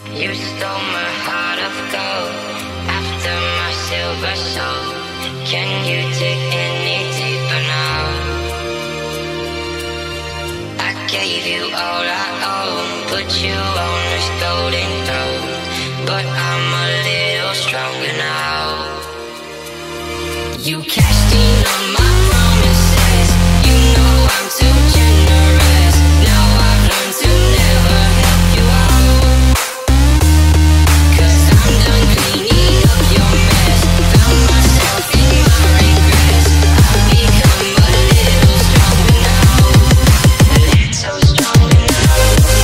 You stole my heart of gold after my silver soul. Can you dig any deeper now? I gave you all I own, put you on this golden throne, but I'm a little stronger now. You cashed in on my promises. You know I'm too generous. Now I've learned to never help you out, 'cause I'm done cleaning up your mess. Found myself in my regrets. I've become a little stronger now. A little stronger now.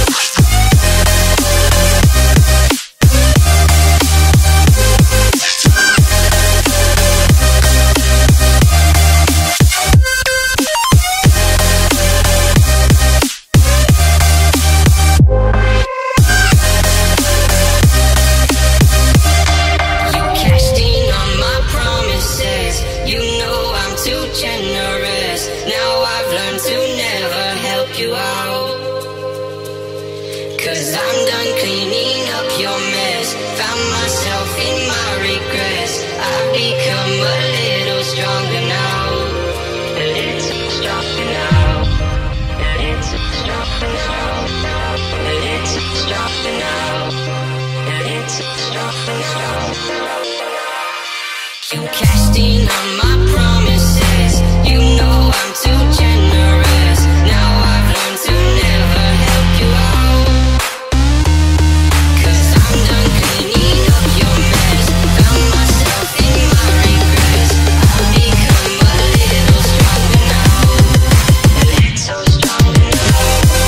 You out, 'cause I'm done cleaning up your mess. Found myself in my regrets. I've become a little stronger now. A little stronger now. A little stronger now. A little stronger now. A little stronger now. You cashed in on my promises. You know I'm too generous. Now I've learned to never help you out, 'cause I'm done cleaning up your mess. Found myself in my regrets. I've become a little stronger now. A little stronger now.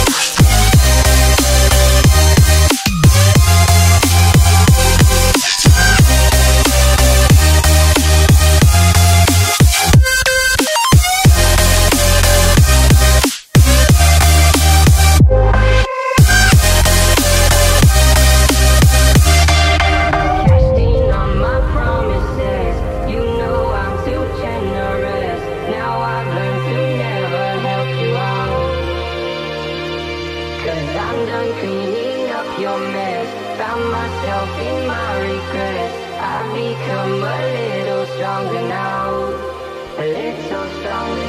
I'm done cleaning up your mess. Found myself in my regrets. I've become a little stronger now. A little stronger